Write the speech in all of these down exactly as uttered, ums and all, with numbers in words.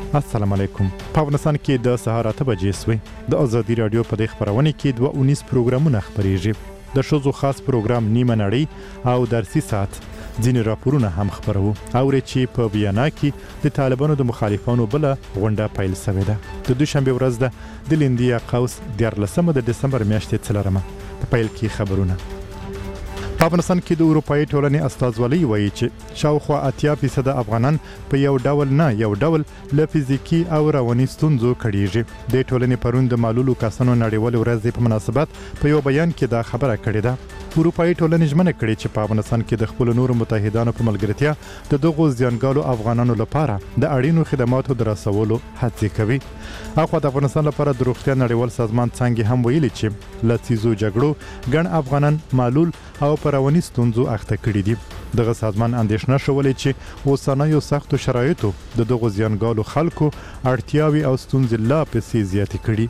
السلام علیکم. په افغانستان کې د سهار اته بجې سوې د ازادي رادیو په دې خبرونه کې دوه اونیس پروګرامونه خبرېږي. د ښځو خاص پروګرام نیمه نړۍ او درسي ساعت ځینې راپورونه هم خبرو. اورې چې په ویانا کې د طالبانو د مخالفانو بله غونډه پیل شوې ده. د دوشنبې ورځ ده د لیندیا قوس دیارلسمه د دسمبر میاشتې څلورمه په پیل کې خبرونه. په افغانستان کې د اروپایي ټولنې استازولۍ وایي چې شاوخوا اتیا فیصده افغانان په یو ډول نه یو ډول له فزیکي او رواني ستونزو کړيږي. د ټولنې پرون د معلولو کسانو نړیوال ورځ په مناسبت په یو بیان کې دا خبره کړې ده. اروپایي ټولنې ژمنه کړې چې په افغانستان کې د خپل نورو متحدانو په ملګرتیا د دغو زیانګالو افغانانو لپاره د اړینو خدماتو د رسولو هڅې کوي. اخوا د افغانستان لپاره د روغتیا نړیوال سازمان څنګه هم ویلي چې لسیزو جګړو ګڼ افغانان معلول او په رواني ستونزو اخته کړي دي. دغه سازمان اندېښنه شولې چې اوسنیو سختو شرایطو د دغو زیانګالو خلکو اړتیاوي او ستونزې لا پسې زیاتې کړي.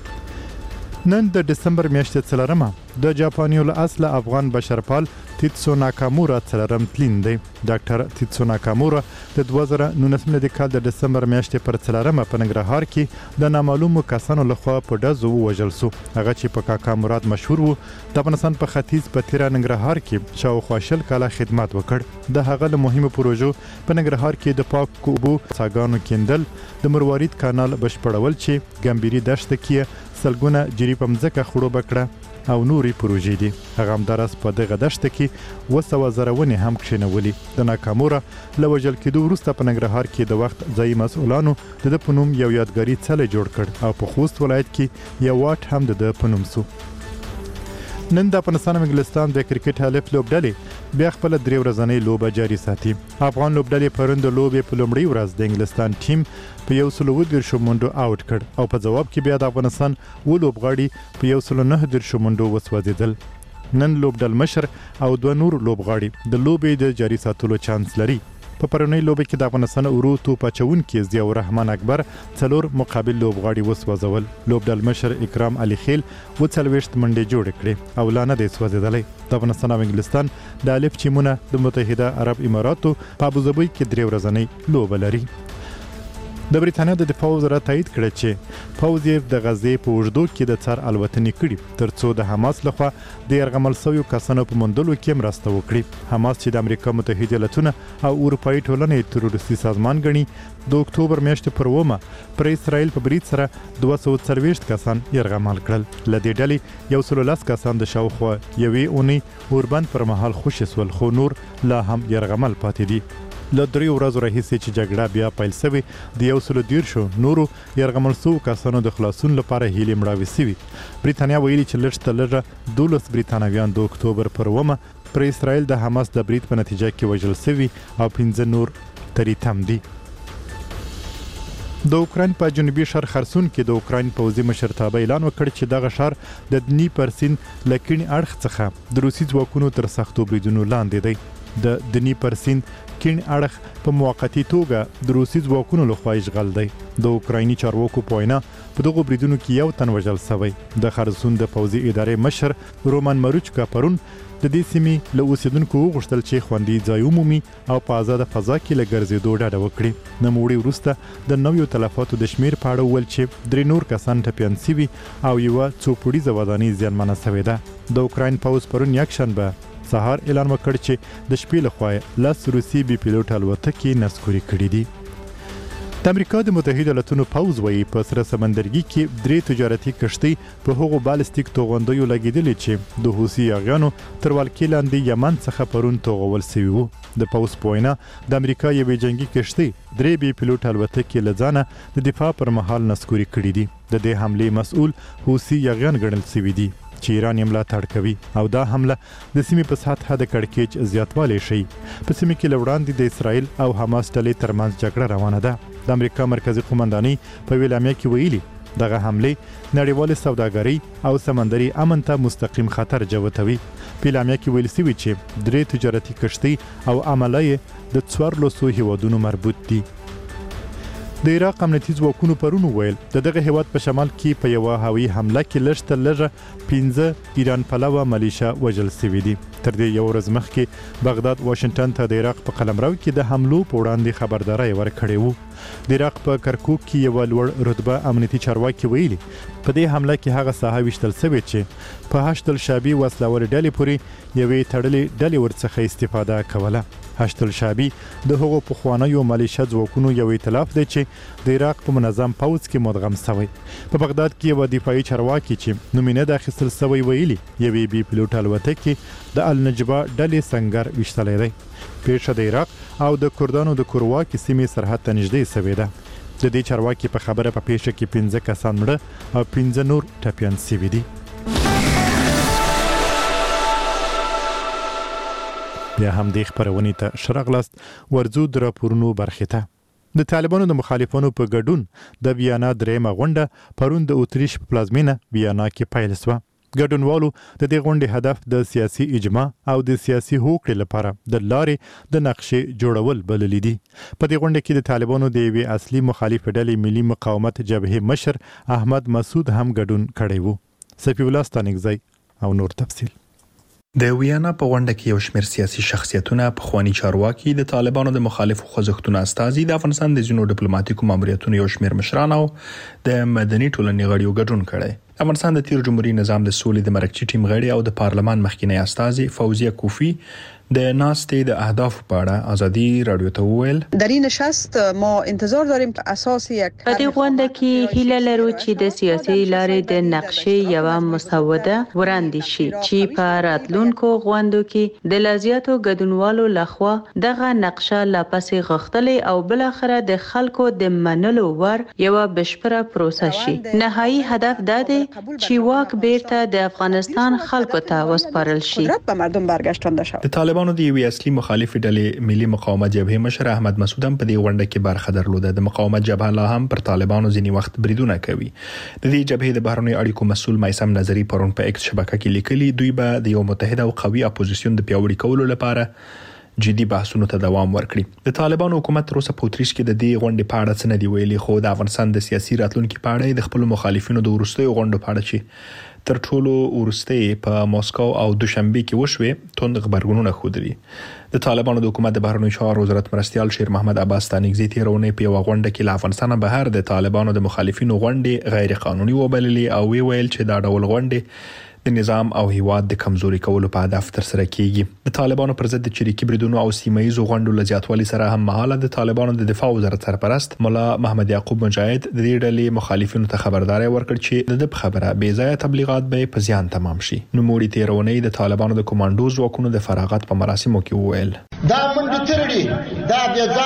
نن د دسمبر میاشتې څلورمه د جاپاني له اصله افغان بشرپال تیتسو ناکامورا څلورم تلین دی. ډاکټر تیتسو ناکامورا د دوه زره نولس د کال د دسمبر میاشتې پر څلورمه په ننګرهار کې د نامعلومو کسانو لخوا په ډزو ووژل شو. هغه چې په کاکا مراد مشهور وو د افغانستان په ختیځ په تیره ننګرهار کې شاوخوا شل کاله خدمت وکړ. د هغه له مهمو پروژو په ننګرهار کې د پاک اوبو څاګانو کیندل، د مروارید کانال بشپړول چې ګمبيري دشت کې سلګونه جری په مځکه خړوبه کړه او نوري پروژې دي. هغه همدارس په دغه دشت کې اوه سوه زره ونې هم کښېنولي. د ناکاموره له وژل کېدو وروسته په ننګرهار کې د وخت ځایي مسؤلانو د ده په نوم یو یادګاري څلی جوړ کړ او په خوست ولایت کې یو واټ هم د ده په نوم سو. نن د افغانستان او انګلستان د کرکټ حالف لوبډلې بیا خپل درې ورځنۍ لوبه جاري ساتي. افغان لوبډلې پرون د لوبې په لومړۍ ورځ د انګلستان ټیم په یو سلو اووه دېرشو منډو آوټ کړ او په ځواب کې بیا د افغانستان اووه لوبغاړي په یو سلو نهه دېرشو منډو وسوځېدل. نن لوبډل مشر او دوه نور لوبغاړي د لوبې د جاري ساتلو چانس لري. په پرونۍ لوبه کې د افغانستان ورو توپ اچونکي ضیاء الرحمن اکبر څلور مقابل لوبغاړي وسوځول. لوبډل مشر اکرام علي خیل اووه څلوېښت منډې جوړې کړې او لا نه دی سوځېدلی. د افغانستان او انګلستان د الف ټیمونه د متحده عرب اماراتو په ابوظبي کې درې ورځنۍ لوبه لري. د بریتانیا د دفاع وزارت تایید کړی چې پوځ یې د غزې په اوږدو کې د څار الوتنې کړي ترڅو د حماس لخوا د یرغمل شویو کسانو په موندلو کې مرسته وکړي. حماس چې د امریکا متحده ایالتونه او اروپایي ټولنې تروریستي سازمان ګڼي د اکتوبر میاشتې پر اوومه پر اسرائیل په برید سره دوه سوه څلوېښت کسان یرغمال کړل. له دې ډلې یو سلو لس کسان د شاوخوا یوې اونۍ اوربند پر مهال خوشي سول خو نور لا هم یرغمل پاتې دي. له دریو ورځو راهیسې چې جګړه بیا پیل شوې د یو سلو دېرشو نورو یرغمل شوو کسانو د خلاصون لپاره هیلې مړاوې شوي. بریتانیا ویلي چې لږ تر لږه دولس بریتانویان د اکتوبر پر اوومه پر اسرائیل د حماس د برید په نتیجه کې وژل شوي او پنځه نور تری تم دي. د اوکراین په جنوبي شرق خرسون کې د اوکراین پوځي مشرتابه اعلان وکړ چې دغه ښار د دنیپر سیند له کیڼ اړخ څخه د روسي ځواکونو تر سختو بریدونو لاندې دی. د دنیپر سیند کیڼ اړخ په موقتي توګه د روسي ځواکونو لخوا اشغال دی. د اوکرایني چارواکو په وینا په دغو بریدونو کې یو تن وژل شوی. د خرسون د پوځي ادارې مشر رومان مروچکا پرون د دې سیمې له اوسیدونکو وغوښتل چې خوندي ځای ومومي او په آزاده فضا کې له ګرځېدو ډډه وکړي. نوموړي وروسته د نویو تلفاتو د شمیر په اړه وویل چې درې نور کسان ټپیان سوي او یوه څو پوړیزه ودانۍ زیانمنه سوې ده. د اوکراین پوځ پرون یکشنبه سهار اعلان وکړ چې د شپې لخوا لس روسي بي پیلوټ الوتکې نسکوري کړي دي. د امریکا د متحده ایالتونو پوځ وایي په سره سمندرګي کې درې تجارتي کشتۍ په هغو بالستیک توغندیو لګېدلې چې د حوثي یاغیانو تر ولکې لاندې یمن څخه پرون توغول سوي وو. د پوځ په وینا د امریکا یوې جنګي کشتۍ درې بي پیلوټ الوتکې له ځانه د دفاع پر مهال نسکوري کړي دي. د دې حملې مسؤل حوثي یاغیان ګڼل سوي دي چې ایران یې ملاتړ کوي او دا حمله د سیمې په سطحه د کړکېچ زیاتوالی ښیي. په سیمه کې له وړاندې د اسرائیل او حماس ډلې ترمنځ جګړه روانه ده. د امریکا مرکزي قومندانۍ په ویلامیا کې ویلي دغه حملې نړیوالې سوداګرۍ او سمندري امن ته مستقیم خطر جوتوي. په اعلامیه کې ویل شوي چې درې تجارتي کشتۍ او عمله یې د څوارلسو هیوادونو مربوط دي. د عراق امنیتي ځواکونو پرون وویل د دغه هیواد په شمال کې په یوه هوایي حمله کې لږ تر لږه پنځه ایران پلوه ملیشه وژل شوي دي. تر دې یو ورځ مخکې بغداد واشنگټن ته د عراق په قلمرو کې د حملو په وړاندې خبرداری ورکړې وو. د عراق په کرکوک کې یو لوړ رتبه امنیتي چارواکي ویلي په دې حمله کې هغه ساحه وشتل شوې چې په هشتل شابي وسلوال ډلې پورې یوې تړلې ډلې ورڅخه استفاده کوله. هشتل شابي د هغو پخوانیو ملیشه ځواکونو یو ائتلاف دی چې د عراق په منظم پوځ کې مدغم شوی. په بغداد کې یو دفاعي چارواکي چې نومینه د اخیستل شوی ویلي یوې بي پلوټ الوتکې د النجبه ډلې سنگر وشتلې دی. پیښه د عراق او د کردانو د کورواکي سیمې سرحد ته نږدې شوې ده. د دې چارواکي په خبره په پیښه کې پنځه کسان مړه او پنځه نور ټپیان شوي دي. بیا هم د خبرونې ته شرغلست ورزو د راپورونو برخې ته. د طالبانو د مخالفانو په ګډون د ویانا درېمه غونډه پرون د اتریش په پلازمینه ویانا کې پیل شوه. ګډونوالو د دې غونډې هدف د سیاسي اجماع او د سیاسي هوکړې لپاره د لارې د نقشې جوړول بللی دي. په دې غونډه کې د طالبانو د یوې اصلي مخالف ډلې ملي مقاومت جبهې مشر احمد مسعود هم ګډون کړی وو. صفی الله ستانکزی او نور تفصیل. د ویانا په غونډه کې یو شمېر سیاسي شخصیتونه، پخوانی چارواکي، د طالبانو د مخالفو خوځښتونو استازي، د افغانستان د ځینو ډیپلوماټیکو ماموریتونو یو شمېر مشران او د مدني ټولنې غړي ګډون کړي. افغانستان د تیر جمهوریت نظام د سولې د مرکزي ټیم غړي او د پارلمان مخکینی استازي فوزیه کوفی د ناستې د اهداف په اړه ازادي رادیو ته وویل در این نشست ما انتظار داریم که اساس یک په دې غونډه کې هیله لرو چې د سیاسي لارې د نقشې یو مسوده وړاندې شي چې په راتلونکو غونډو کې د لازیاتو ګډونوالو لخوا دغه نقشه لا پسې غښتلې او بل اخره د خلکو د منلو ور یو بشپړه پروسه شي. نهایي هدف دا دی چې واک بیرته د افغانستان خلکو ته وسپارل شي. قدرت به مردم برگشتانده شود. طالبانو د یوې اصلي مخالف ډلې ملي مقاومت جبهې مشر احمد مسعود هم په دې غونډه کې برخه درلوده. د مقاومت جبهه لا هم پر طالبانو ځینی وخت بریدونه کوي. د دې جبهې د بهرنیو اړیکو مسؤل میثم نظری پرون په ایکس شبکه کې لیکلي دوی به د یو متحد او قوي اپوزیسیون د پیاوړي کولو لپاره جدي بحثونو ته دوام ورکړي. د طالبانو حکومت تر اوسه په اتریش کې د دې غونډې په اړه څه نه دی ویلي، خو د افغانستان د سیاسي راتلونکو په اړه د خپل مخالفینو د ورستیو غونډو په اړه چې تر ټولو ورستۍ په ماسکو او دوشنبه کې وشوې توند خبرګونونه خوده. د طالبانو د حکومت د بهرنیو چارو وزارت مرستيال شیر محمد عباس ستانکزی تیرونه په غونډه کې له افغانستان بهر د طالبانو د مخالفینو غونډې غیر قانوني وبللې او وی ویل چې دا ډول غونډې د نظام او هیواد د کمزوري کولو په هدف تر سره کیږي. د طالبانو پر ضد د چریکي بریدونو او سیمایي غونډو لزیاتوالي سره هم مهاله د طالبانو د دفاع وزارت سرپرست مولا محمد یعقوب مجاهد د دې ډلې مخالفینو ته خبرداري ورکړ چې د خبره بې ځای تبلیغات به په زیان تمام شي. نو موري تیرونه د طالبانو د کمانډو ځواکونو د فراغت په مراسمو کې وویل دا منډه ترړي دا بې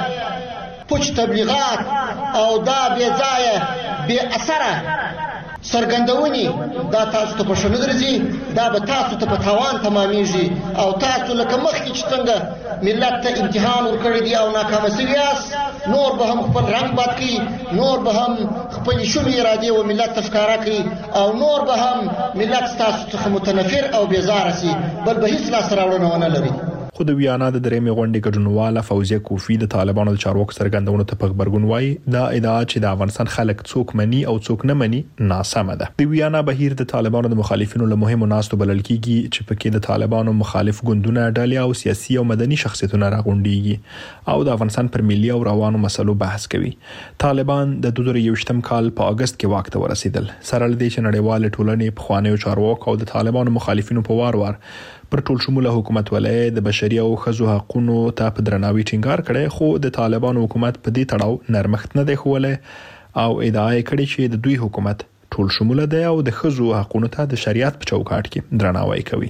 ځای پوچ تبلیغات او دا بې ځای بې اثره سرګندونی دا تاسو ته په شنو درځي، دا به تاسو ته په تاوان تمامېږي او تاسو لکه مخکې چې څنګه ملت ته امتحان ورکړی دی او ناکامه شوي یاست، نور به هم خپل رنګ بد کړي، نور به هم خپل شومې ارادې و ملت ته ښکاره کړي او نور به هم ملت ستاسو څخه متنفر او بیزاره شي، بل به هیڅ لاسته راوړنه ونه لري. خو د ویانا د درېمې غونډې ګډونواله فوزیه کوفی د طالبانو د چارواکو څرګندونو ته په خبرګون وایي دا ادعا چې د افغانستان خلک څوک مني او څوک نه مني ناسمه ده. د ویانا بهیر د طالبانو د مخالفینو له مهمو ناستو بلل کیږي چې پکې د طالبانو مخالف ګوندونه ډلې او سیاسي او مدني شخصیتونه راغونډيږي او د افغانستان پر ملي او روانو مسلو بحث کوي. طالبان د دوه زره یوویشتم کال په اگست کې واک ته ورسېدل. سره لدې چې نړیوال ټولنې په خوانیو چارواکو او د طالبانو مخالفینو په وار وار پر ټول شموله حکومت ولې د بشري او ښځو حقوقو ته په درناوي ټینګار کړي، خو د طالبانو حکومت په دې تړاو نرمښت نه دی ښوولی او ادعا یې کړې چې د دوی حکومت ټول شموله دی او د ښځو حقوقو ته د شریعت په چوکاټ کې درناوی کوي.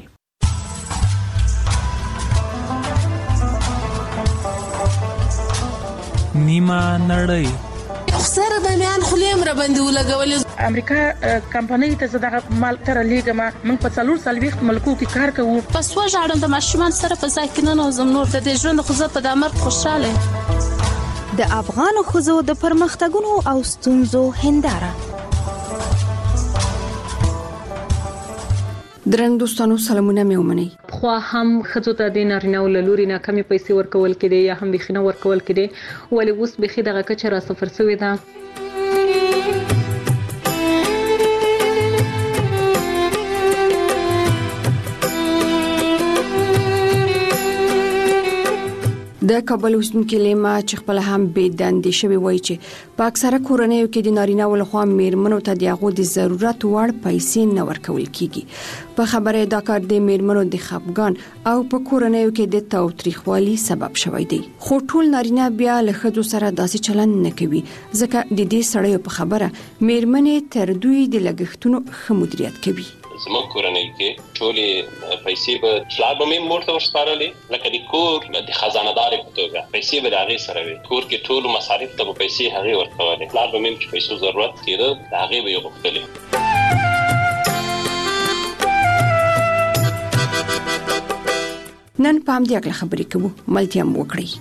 نیمه نړۍ سره د میان خلیم را باندې ولګولې. امریکا کمپنۍ ته زړه مال تر لیګه ما موږ په څلور سالويخت ملکو کې کار کوو. پس وژاړم د ماشومان سره په ځای کې نه نوزم نور د دې ژوند خو زه په دامر خوشاله. د افغان خزو د پرمختګونو او ستونزو هنداره. درنګ دوستانو سلامونه مې ومنئ. خو هم خځو ته د نارینه ولوري نه کمی پیسې ورکول کېدي یا هم بخینه ورکول کېدي ولې اوس بخي دغه کچه را صفر شوې ده. د کابل اوسیدونکو لیما چې خپل هم بې دندې شوی وایي چې په اکثره کورنیو کې د نارینه ولخوا میرمنو ته د هغو د ضرورت وړ پیسې نه ورکول کیږي. په خبره دا کار د میرمنو د خپګان او په کورنیو کې د تاوتریخوالي سبب شوی دی. خو ټول نارینه بیا له ښځو سره داسې چلند نه کوي ځکه د دې سړیو په خبره میرمنې تر دوی د لګښتونو ښه مدیریت کوي. زموږ کورنۍ کې ټولې پیسې به پلار به مې مور ته ورسپارلې لکه د کور د خزانه‌دار په توګه پیسې به د هغې سره وي. کور کې ټولو مصارف ته به پیسې هغې ورکولې. پلار به مې چې پیسو ضرورت کېده د هغې به یې غوښتلې. نن په همدې اړه خبرې کوو. ملتیا مو وکړئ.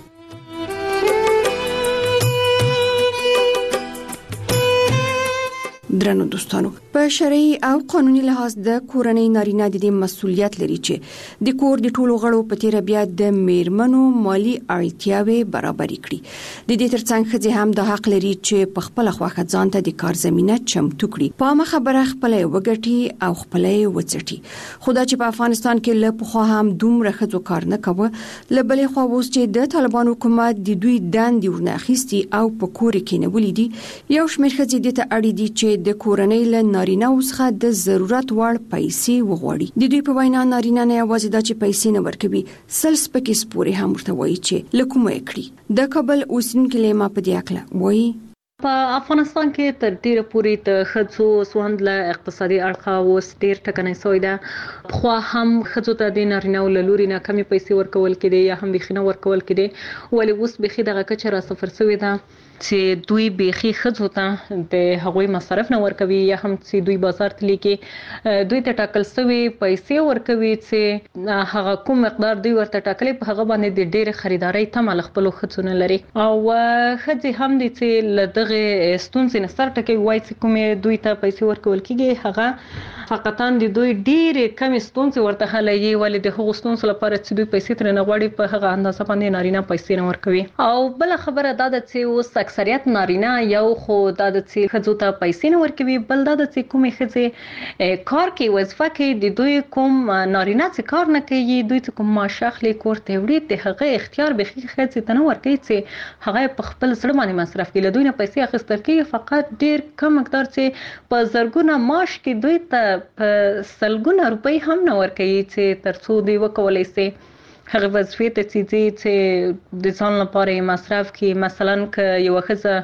درنو دوستانو، په شرعي او قانوني لحاظ د کورنۍ نارینه د دې مسؤلیت لري چې د کور د ټولو غړو په تیر بیا د میرمنو مالی اړتیاوي برابر کړي. د دې ترڅنګ ښځې هم د حق لري چې په خپل خواخه ځان ته د کار زمينه چمتو کړي. په ما خبره خپل وګټي او خپل وڅټي. خدا چې په افغانستان کې له پخوا هم دومره ښځو کار نه کوي، لبلې خو اوس چې د طالبان حکومت د دوی دندې ورناخيستي او په کور کې نه ولیدي، یو شمېر ښځې د ته اړ دي چې د کورنۍ له نارینه څخه د ضرورت وړ پیسې وغواړي. د دوی په وینا نارینه نه یوازې دا چې پیسې نه ورکوي، سل سپکې سپورې هم ورته وایي چې لکومه یې کړي. د کابل اوسیدونکو لیما په دې اړه وایي په افغانستان کې تر ډیره پورې د ښځو سوند له اقتصادي اړخه اوس ډیر ټکنۍ شوې ده. خو هم ښځو ته د نارینه ولوري نه کمی پیسې ورکول کېدي یا هم بخینه ورکول کېدي ولې اوس بخي دغه کچه را صفر شوې ده چې دوی بخي ښځو ته د هغوی مصرف نه ورکوي یا هم چې دوی بازار ته لیکي دوی ته ټاکل شوی پیسې ورکوي چې هغه کوم مقدار دوی ورته ټاکلي په هغه باندې د ډېر خریداري تمه له خپل ښځو نه لري. او ښځې هم دي چې له دغه ستونزې نه سر ټکوي وایي چې کومې دوی ته پیسې ورکول کېږي هغه فقطاً د دوی ډېرې کمې ستونزې ورته حلوي ولې د هغو ستونزو لپاره چې دوی پیسې ترې نه غواړي په هغه اندازه باندې نارینه پیسې نه ورکوي. او بله خبره دا ده چې اوس اکثریت نارینه یو خو دا د چې ښځو ته پیسې نه ورکوي، بل دا د چې کومې ښځې کار کوي وظیفه کوي د دوی کوم نارینه چې کار نه کوي دوی چې کوم معاش اخلي کور ته وړي د هغه اختیار به ښځې ته نه ورکوي چې هغه په خپل زړه باندې مصرف کړي. له دوی نه پیسې اخیستل کېږي فقط ډېر کم مقدار چې په زرګونه معاش کې دوی ته په سلګونه روپۍ هم نه ورکوي چې تر څو دوی وکولی شي هغه وظیفې ته چې چې د ځان لپاره مصرف کړي. مثلا که یوه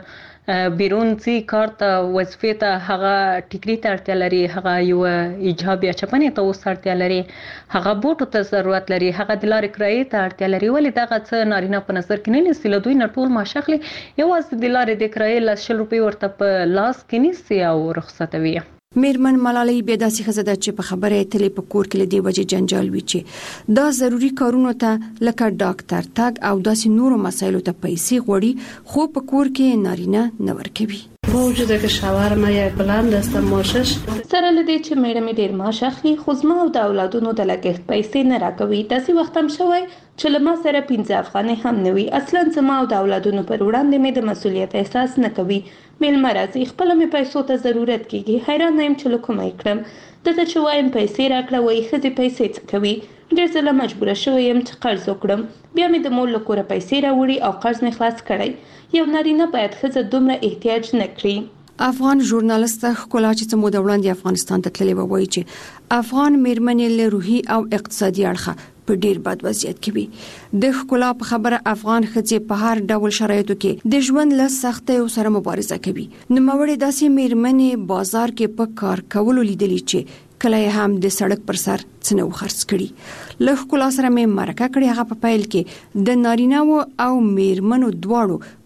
ښځه بیرون ځي کار ته وظیفې ته هغه ټیکري ته اړتیا لري، هغه یوه ایجاب یا چپنې ته اوس اړتیا لري، هغه بوټو ته ضرورت لري، هغه د لارې کرایې ته اړتیا لري ولې دغه څه نارینه په نظر کې نه نیسي. له دوی نه ټول معاش اخلي، یوازې د لارې د کرایې لس شل روپۍ ورته په لاس کې نیسي او رخصتوي. میرمن ملالۍ بیا داسې ښځه ده چې په خبره یې تلې په کور کې له دې وجې جنجال وي چې دا ضروري کارونو ته لکه ډاکټر تګ او داسې نورو مسایلو ته پیسې غواړي خو په کور کې نارینه نه ورکوي. موجوده که شاورما یک بلند است ماشش سره لدی چې میرمن ډیر معاش اخلي خو زما او د اولادونو د لګښت پیسې نه راکوي. داسې وخت هم شوی چې له ما سره پنځه افغانۍ هم نه وي. اصلا زما او د اولادونو پر وړاندې مې د مسؤلیت احساس نه کوي. میلمه راځي خپل مې پیسو ته ضرورت کیږي. حیران یم چې لکه مې کړم دته چې وایم پیسې راکړه وایي ښځې پیسې څه کوي. ډېر ځله مجبوره شوی یم چې قرض وکړم، بیا مې د مور له کوره پیسې راوړي او قرض مې خلاص کړی. یو نارینه باید ښځه دومره احتیاج نه کړي. افغان ژورنالیست ښکلا چې څه موده وړاندې افغانستان ته تللې وه وایي چې افغان میرمنې له روحي او اقتصادي اړخه په ډیر بد وضعیت کې وي. د ښکلا په خبره افغان ښځې په هر ډول شرایطو کې د ژوند له سختیو سره مبارزه کوي. نوموړې داسې میرمنې بازار کې په کار کولو لیدلې چې کله هم د سړک پر سر څنو خرڅ کړي. له ښکلا سره مې مرکه کړې هغه په پیل کې د نارینه او میرمنو دواړو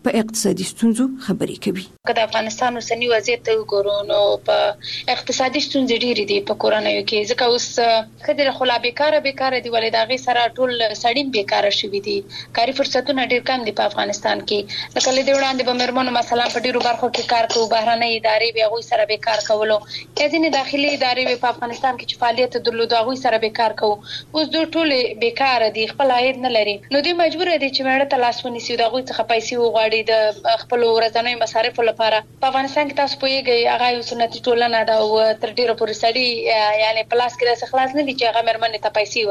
په اقتصادي ستونزو خبرې کوي. که د افغانستان اوسنی وضعیت ته وګورو نو په اقتصادي ستونزې ډېرې دي په کورنیو کې، ځکه اوس خدای له خلا بیکاره بیکاره دی ولې دا غي سره ټول سړی بیکاره شوی دي، کاري فرصتونه ډېر کم دي په افغانستان کې. لکه له دې وړاندې به مرمنو مثلا په ډیرو برخو کې کار کوي، بهرنۍ ادارې به غوي سره به کار کولو، ځینې داخلي ادارې په افغانستان کې چې فعالیت درلود غوي سره به کار کوي. اوس دوی ټول بیکاره دي، خپل عاید نه لري، نو دوی مجبور دي چې مړه ته لاس ونیسي، دا غوي څخه پیسې وغواړي د خپل ورځنی مصارف لپاره. په افغانستان کې تاسو پوهیږئ هغه یو سنتي ټولنه ده او تر ډیره پورې سړي یعنی پلاس کې د خلاص نه دي چې هغه مرمنې ته پیسې